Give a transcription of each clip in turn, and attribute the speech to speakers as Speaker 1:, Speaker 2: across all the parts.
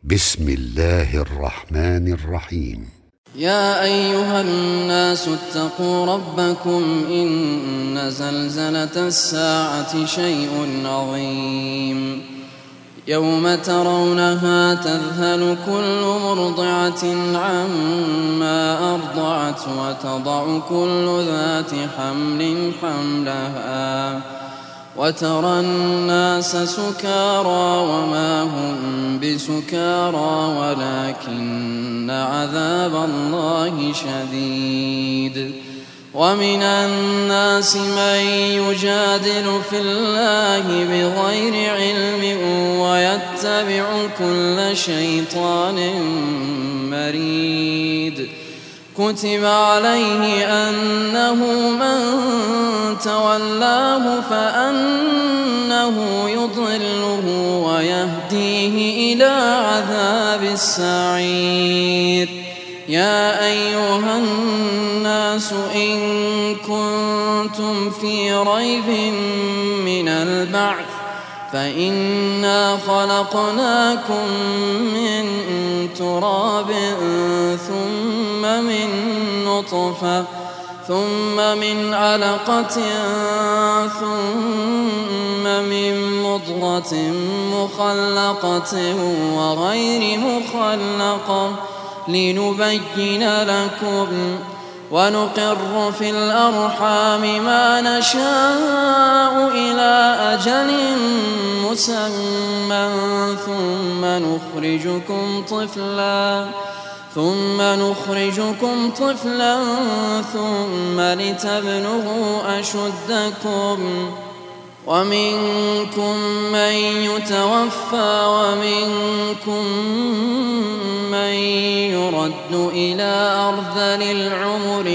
Speaker 1: بسم الله الرحمن الرحيم.
Speaker 2: يا أيها الناس اتقوا ربكم إن زلزلة الساعة شيء عظيم يوم ترونها تذهل كل مرضعة عما أرضعت وتضع كل ذات حمل حملها وترى الناس سكارى وما هم بسكارى ولكن عذاب الله شديد. ومن الناس من يجادل في الله بغير علم ويتبع كل شيطان مريد. كتب عليه أنه من تولاه فأنه يضله ويهديه إلى عذاب السعير. يا أيها الناس إن كنتم في ريب من البعث فإنا خلقناكم من تراب ثم من نطفة ثم من علقة ثم من مضغة مخلقة وغير مخلقة لنبين لكم ونقر في الأرحام ما نشاء إلى أجل مسمى ثم نخرجكم طفلا ثم لتبلغوا أشدكم ومنكم من يتوفى ومنكم من يرد إلى أرذل العمر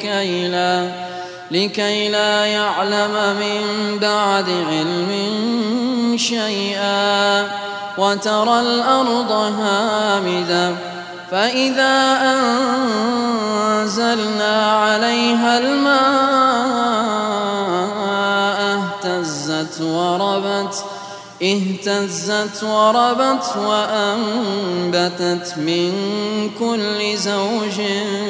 Speaker 2: لكي لا يعلم من بعد علم شيئا. وترى الأرض هامدة فإذا أنزلنا عليها الماء اهتزت وربت وأنبتت من كل زوج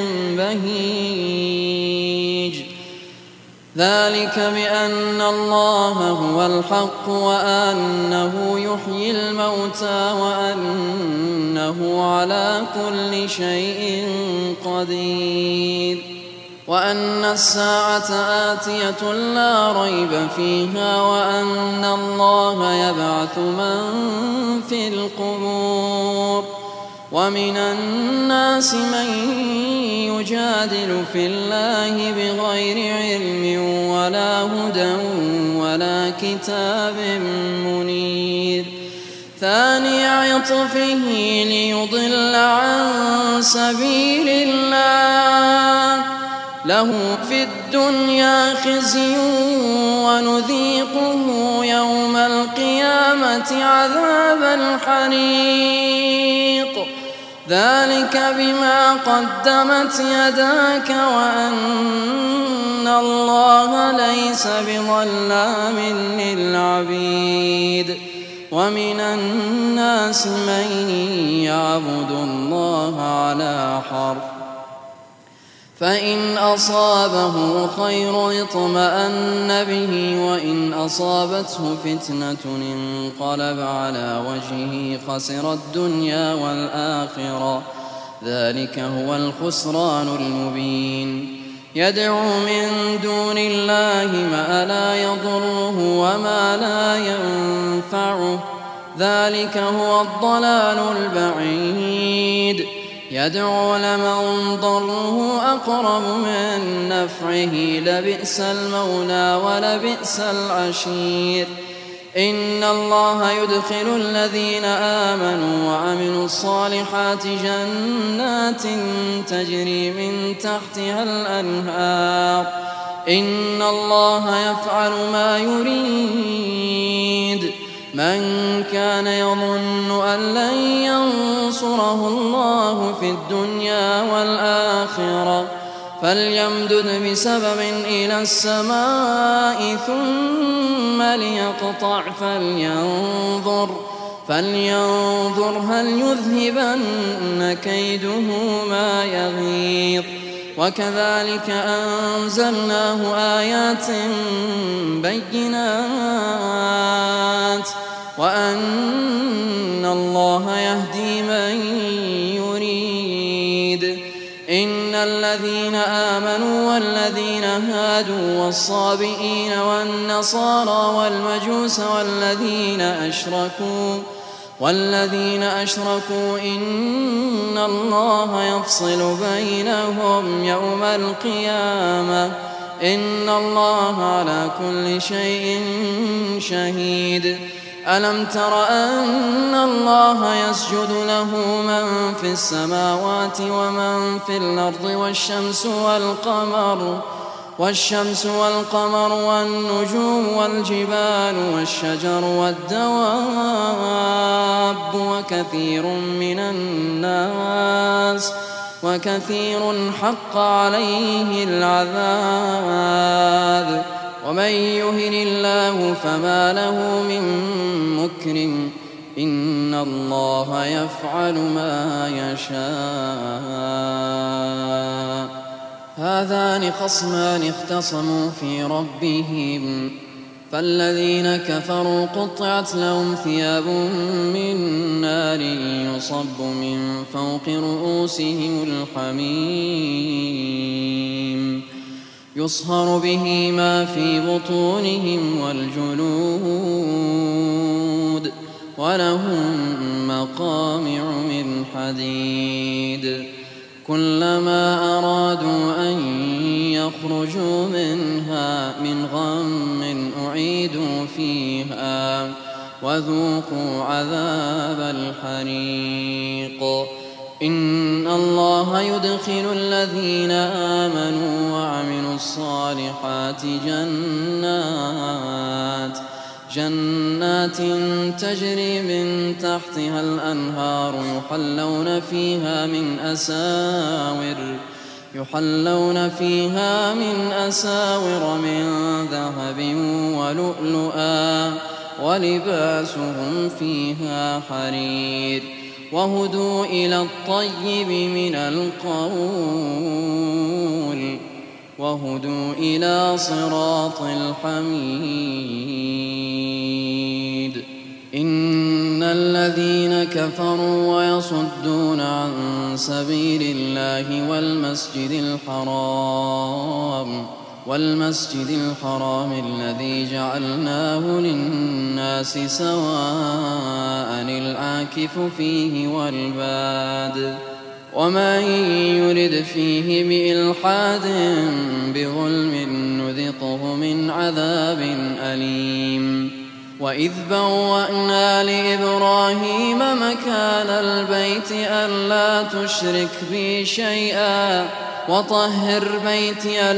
Speaker 2: بهيج. ذلك بأن الله هو الحق وأنه يحيي الموتى وأنه على كل شيء قدير وأن الساعة آتية لا ريب فيها وأن الله يبعث من في القبور. ومن الناس من يجادل في الله بغير علم ولا هدى ولا كتاب منير. ثاني عطفه ليضل عن سبيل الله له في الدنيا خزي ونذيقه يوم القيامة عذاب الحريق. ذلك بما قدمت يداك وأن الله ليس بظلام للعبيد. ومن الناس من يعبد الله على حرف فإن أصابه خير اطمأن به وإن أصابته فتنة انقلب على وجهه خسر الدنيا والآخرة. ذلك هو الخسران المبين. يدعو من دون الله ما لا يضره وما لا ينفعه ذلك هو الضلال البعيد. يدعو لمن ضره أقرب من نفعه لبئس المولى ولبئس العشير. إن الله يدخل الذين آمنوا وعملوا الصالحات جنات تجري من تحتها الأنهار. إن الله يفعل ما يريد. من كان يظن أن لن ينصره الله في الدنيا والآخرة فليمدد بسبب إلى السماء ثم ليقطع فلينظر هل يذهبن كيده ما يغيظ وكذلك أنزلناه آيات بينات وأن الله يهدي من يريد إن الذين آمنوا والذين هادوا والصابئين والنصارى والمجوس والذين أشركوا إن الله يفصل بينهم يوم القيامة إن الله على كل شيء شهيد ألم تر أن الله يسجد له من في السماوات ومن في الأرض والشمس والقمر والنجوم والجبال والشجر والدواب وكثير حق عليه العذاب ومن يهن الله فما له من مكرم إن الله يفعل ما يشاء هذان خصمان اختصموا في ربهم فالذين كفروا قطعت لهم ثياب من نار يصب من فوق رؤوسهم الحميم يصهر به ما في بطونهم والجلود ولهم مقامع من حديد كلما أرادوا أن يخرجوا منها من غم أعيدوا فيها وذوقوا عذاب الحريق إن الله يدخل الذين آمنوا وعملوا الصالحات جنات تجري من تحتها الأنهار يحلون فيها من أساور من ذهب ولؤلؤا ولباسهم فيها حرير وهدوا إلى الطيب من القول وهدوا إلى صراط الحميد إن الذين كفروا ويصدون عن سبيل الله والمسجد الحرام الذي جعلناه للناس سواء العاكف فيه والباد ومن يرد فيه بإلحاد بظلم نذقه من عذاب أليم وإذ بوأنا لإبراهيم مكان البيت ألا تشرك بي شيئا وطهر بيتي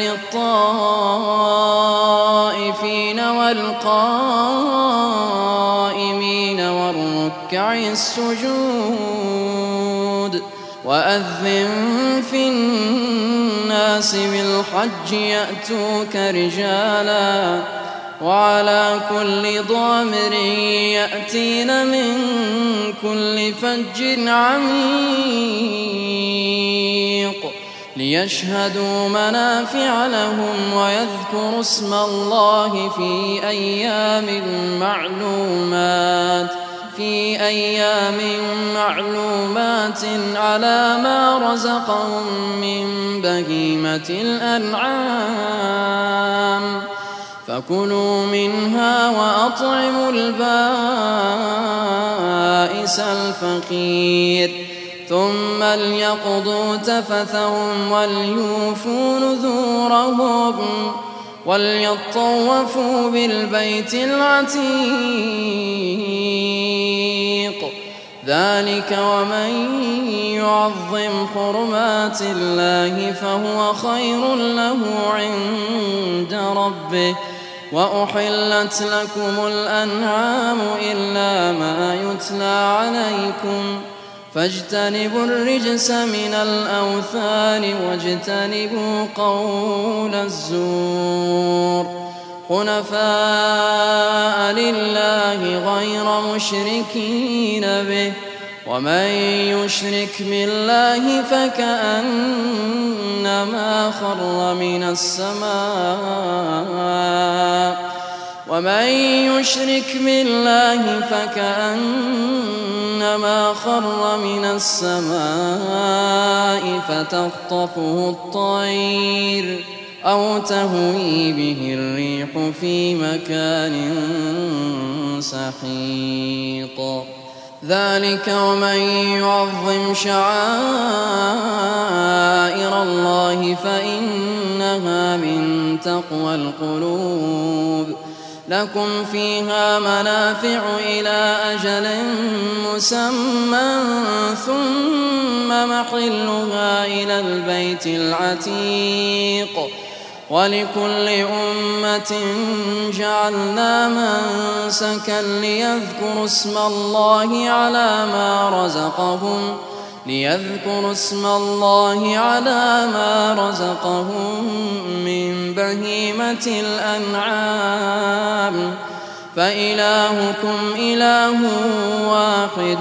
Speaker 2: للطائفين والقائمين والركع السجود وأذن في الناس بالحج يأتوك رجالا وعلى كل ضامر يأتين من كل فج عميق ليشهدوا منافع لهم ويذكروا اسم الله في أيام معلومات على ما رزقهم من بهيمة الأنعام فكلوا منها وأطعموا البائس الفقير ثم ليقضوا تفثهم وليوفوا نذورهم وليطوفوا بالبيت العتيق ذلك ومن يعظم حرمات الله فهو خير له عند ربه وأحلت لكم الأنعام إلا ما يتلى عليكم فاجتنبوا الرجس من الأوثان واجتنبوا قول الزور حنفاء لله غير مشركين به ومن يشرك بالله فكأنما خر من السماء فتخطفه الطير أو تهوي به الريح في مكان سحيق ذلك ومن يعظم شعائر الله فإنها من تقوى القلوب لكم فيها منافع إلى أجل مسمى ثم محلها إلى البيت العتيق ولكل أمة جعلنا منسكا ليذكروا اسم الله على ما رزقهم من بهيمة الأنعام فإلهكم إله واحد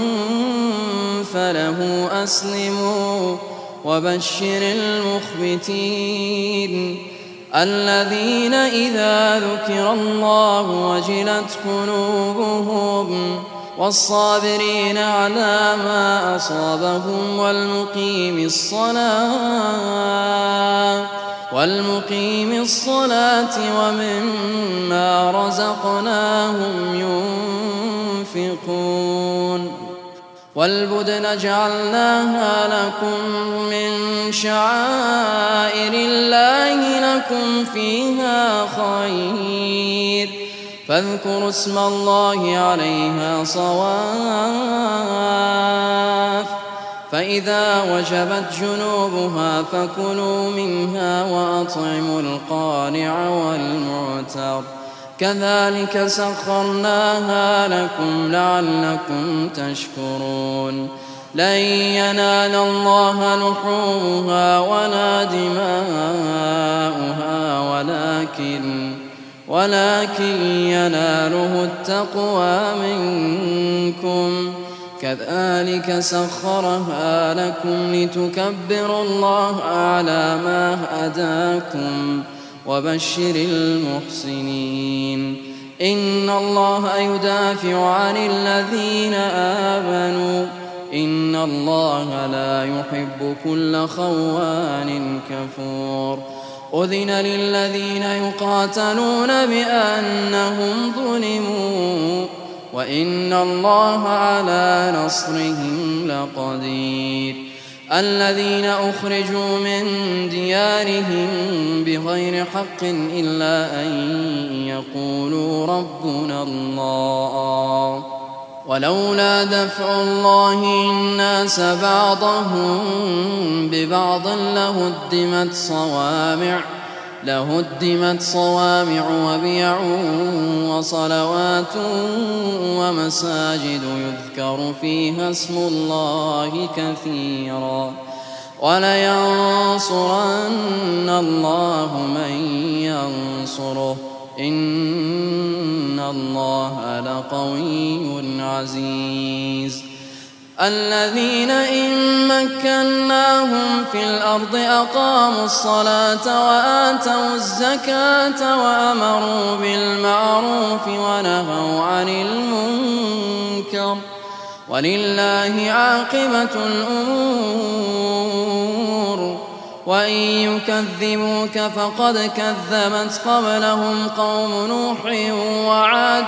Speaker 2: فله أسلموا وبشر المخبتين الذين إذا ذكر الله وجلت قلوبهم والصابرين على ما أصابهم والمقيم الصلاة ومما رزقناهم ينفقون والبدن جعلناها لكم من شعائر الله لكم فيها خير فاذكروا اسم الله عليها صواف فإذا وجبت جنوبها فكلوا منها وأطعموا القانع والمعتر كذلك سخرناها لكم لعلكم تشكرون لن ينال الله لحومها ولا دماؤها ولكن يناله التقوى منكم كذلك سخرها لكم لتكبروا الله على ما هداكم وبشر المحسنين إن الله يدافع عن الذين آمنوا إن الله لا يحب كل خوان كفور أذن للذين يقاتلون بأنهم ظلموا وإن الله على نصرهم لقدير الذين أخرجوا من ديارهم بغير حق إلا أن يقولوا ربنا الله ولولا دفع الله الناس بعضهم ببعض لهدمت صوامع وبيع وصلوات ومساجد يذكر فيها اسم الله كثيرا ولينصرن الله من ينصره إن الله لقوي عزيز الذين إن مكناهم في الأرض أقاموا الصلاة وآتوا الزكاة وأمروا بالمعروف ونهوا عن المنكر ولله عاقبة الأمور وإن يكذبوك فقد كذبت قبلهم قوم نوح وعاد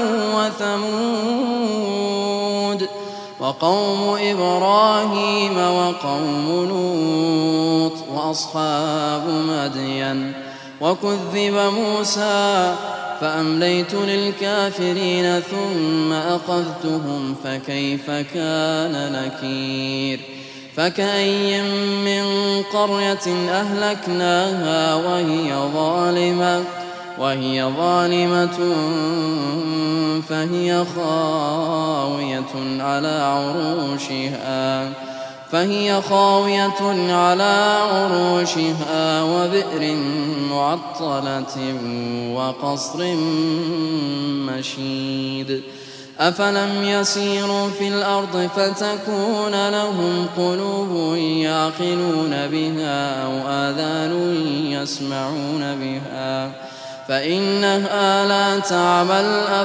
Speaker 2: وثمود وقوم إبراهيم وقوم لوط وأصحاب مدين وكذب موسى فأمليت للكافرين ثم أخذتهم فكيف كان نكير فكأي من قرية أهلكناها وهي ظالمة فهي خاوية على عروشها فهي خاوية على عروشها وبئر معطلة وقصر مشيد أفلم يسيروا في الأرض فتكون لهم قلوب يعقلون بها أو آذان يسمعون بها فإنها لا تعمى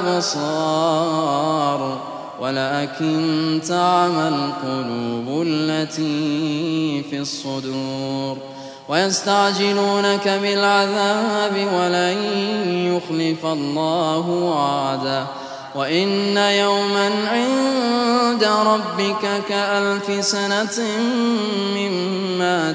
Speaker 2: الأبصار ولكن تعمى القلوب التي في الصدور ويستعجلونك بالعذاب ولن يخلف الله وعده وإن يوما عند ربك كألف سنة مما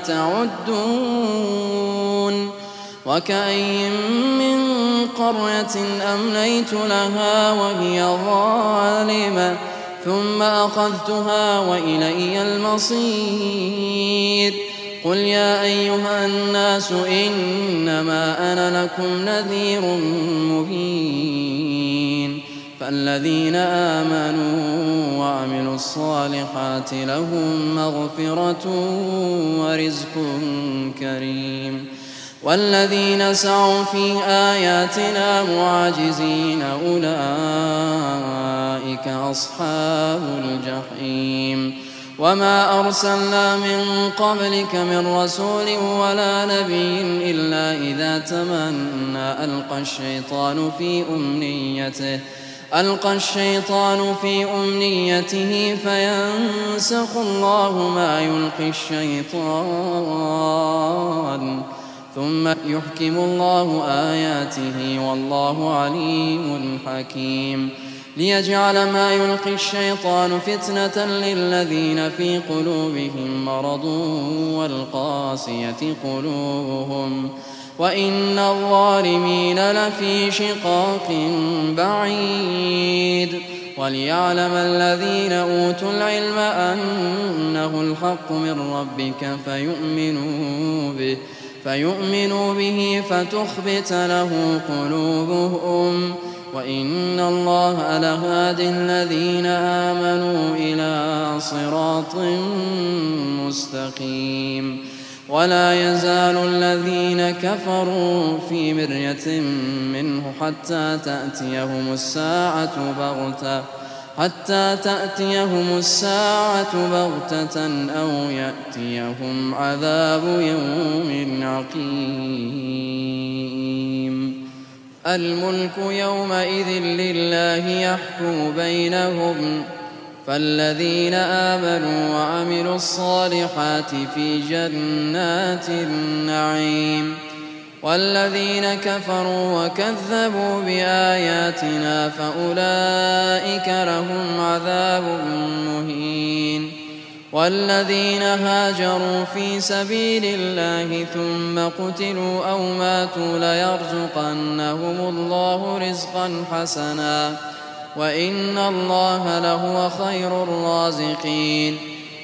Speaker 2: تعدون وكأي من قرية أمليت لها وهي ظالمة ثم أخذتها وإلي المصير قل يا أيها الناس إنما أنا لكم نذير مبين فالذين آمنوا وعملوا الصالحات لهم مغفرة ورزق كريم والذين سعوا في آياتنا معاجزين أولئك أصحاب الجحيم وما أرسلنا من قبلك من رسول ولا نبي إلا إذا تمنى ألقى الشيطان في أمنيته فينسخ الله ما يلقي الشيطان ثم يحكم الله آياته والله عليم حكيم ليجعل ما يلقي الشيطان فتنة للذين في قلوبهم مرض والقاسية قلوبهم وإن الظالمين لفي شقاق بعيد وليعلم الذين أوتوا العلم أنه الحق من ربك فيؤمنوا به فتخبت له قلوبهم وإن الله لهادي الذين آمنوا إلى صراط مستقيم ولا يزال الذين كفروا في مرية منه حتى تأتيهم الساعة بغتة أو يأتيهم عذاب يوم عقيم الملك يومئذ لله يحكم بينهم فالذين آمنوا وعملوا الصالحات في جنات النعيم والذين كفروا وكذبوا بآياتنا فأولئك لهم عذاب مهين والذين هاجروا في سبيل الله ثم قتلوا أو ماتوا ليرزقنهم الله رزقا حسنا وإن الله لهو خير الرازقين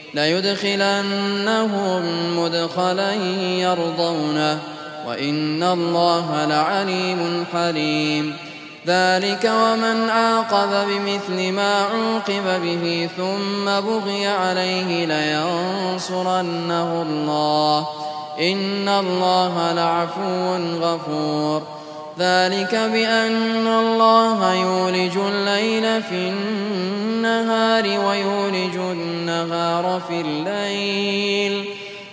Speaker 2: ليدخلنهم مدخلا يرضونه وإن الله لعليم حليم ذلك ومن عاقب بمثل ما عوقب به ثم بغي عليه لينصرنه الله إن الله لعفو غفور ذلك بأن الله يولج الليل في النهار ويولج النهار في الليل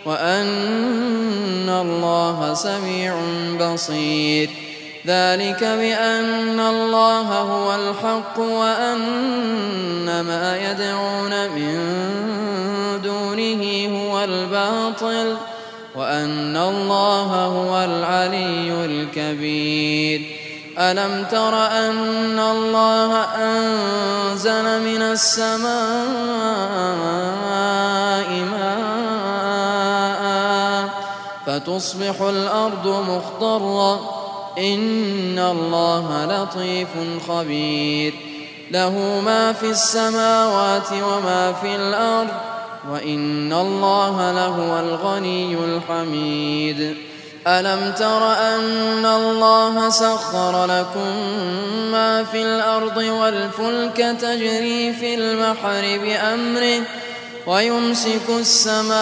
Speaker 2: وأن الله سميع بصير ذلك بأن الله هو الحق وأن ما يدعون من دونه هو الباطل وأن الله هو العلي الكبير ألم تر أن الله أنزل من السماء ماء فتصبح الأرض مخضرة إن الله لطيف خبير له ما في السماوات وما في الأرض وإن الله لهو الغني الحميد ألم تر أن الله سخر لكم ما في الأرض والفلك تجري في البحر بأمره ويمسك السماء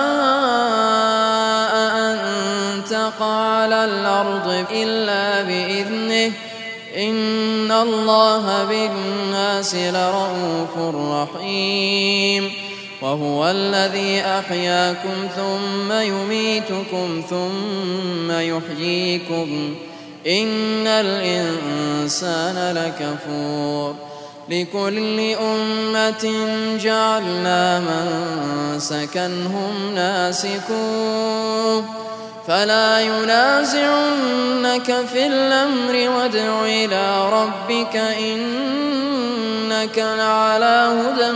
Speaker 2: أن تقع على الأرض إلا بإذنه إن الله بالناس لرءوف رحيم وهو الذي أحياكم ثم يميتكم ثم يحييكم إن الإنسان لكفور لكل أمة جعلنا منسكا هم ناسكوه فلا ينازعنك في الأمر وادع إلى ربك إنك لعلى هدى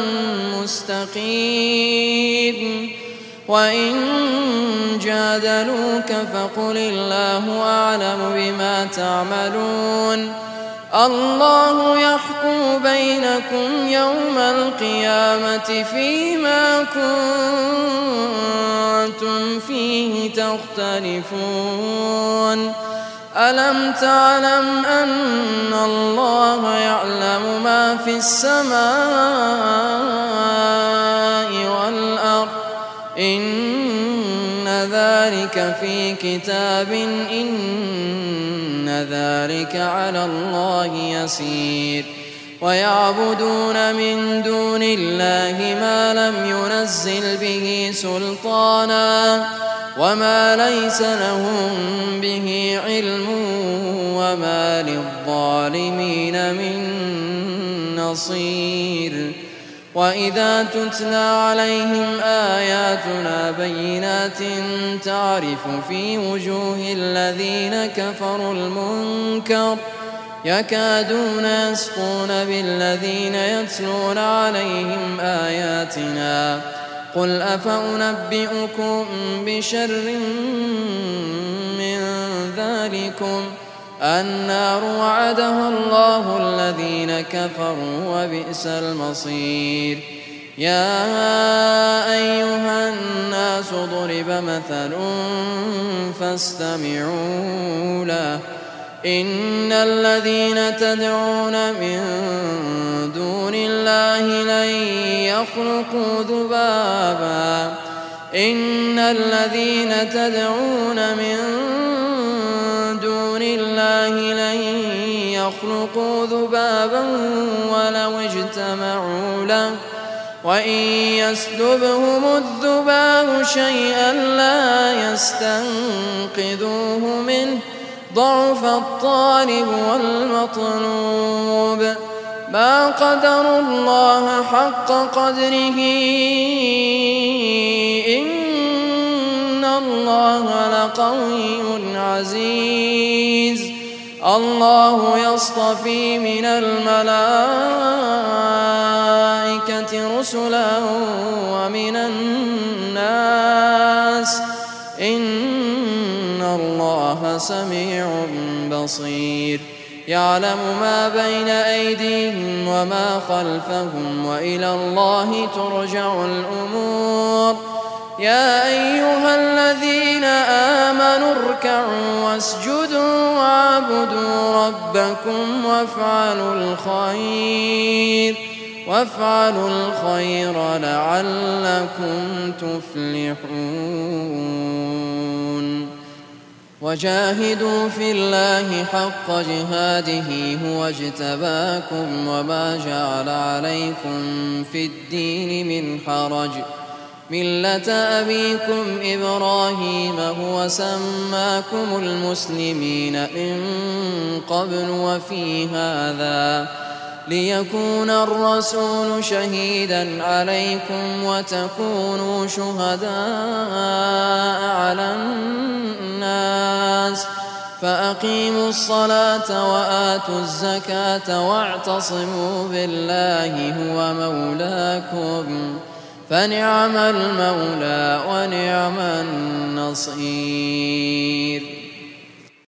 Speaker 2: مستقيم وإن جادلوك فقل الله أعلم بما تعملون الله يحكم بينكم يوم القيامة فيما كنتم فيه تختلفون ألم تعلم أن الله يعلم ما في السماء والأرض إن ذلك في كتاب إن ذلك على الله يسير ويعبدون من دون الله ما لم ينزل به سلطانا وما ليس لهم به علم وما للظالمين من نصير وإذا تتلى عليهم آياتنا بينات تعرف في وجوه الذين كفروا المنكر يكادون يسطون بالذين يتلون عليهم آياتنا قل أفأنبئكم بشر من ذلكم النار وعدها الله الذين كفروا وبئس المصير يا أيها الناس ضرب مثل فاستمعوا له إن الذين تدعون من دون الله لن يخلقوا ذبابا إن الذين تدعون من دون الله لن يخلقوا ذبابا ولو اجتمعوا له وإن يسلبهم الذباب شيئا لا يستنقذوه منه ضعف الطالب والمطلوب ما قدروا الله حق قدره إن الله لقوي عزيز الله يصطفي من الملائكة رسلا ومن الناس إن الله سميع بصير يعلم ما بين أيديهم وما خلفهم وإلى الله ترجع الأمور يا أيها الذين آمنوا اركعوا واسجدوا واعبدوا ربكم وافعلوا الخير لعلكم تفلحون وجاهدوا في الله حق جهاده هو اجتباكم وما جعل عليكم في الدين من حرج ملة أبيكم إبراهيم هو سماكم المسلمين من قبل وفي هذا ليكون الرسول شهيدا عليكم وتكونوا شهداء على الناس فأقيموا الصلاة وآتوا الزكاة واعتصموا بالله هو مولاكم فنعم المولى ونعم النصير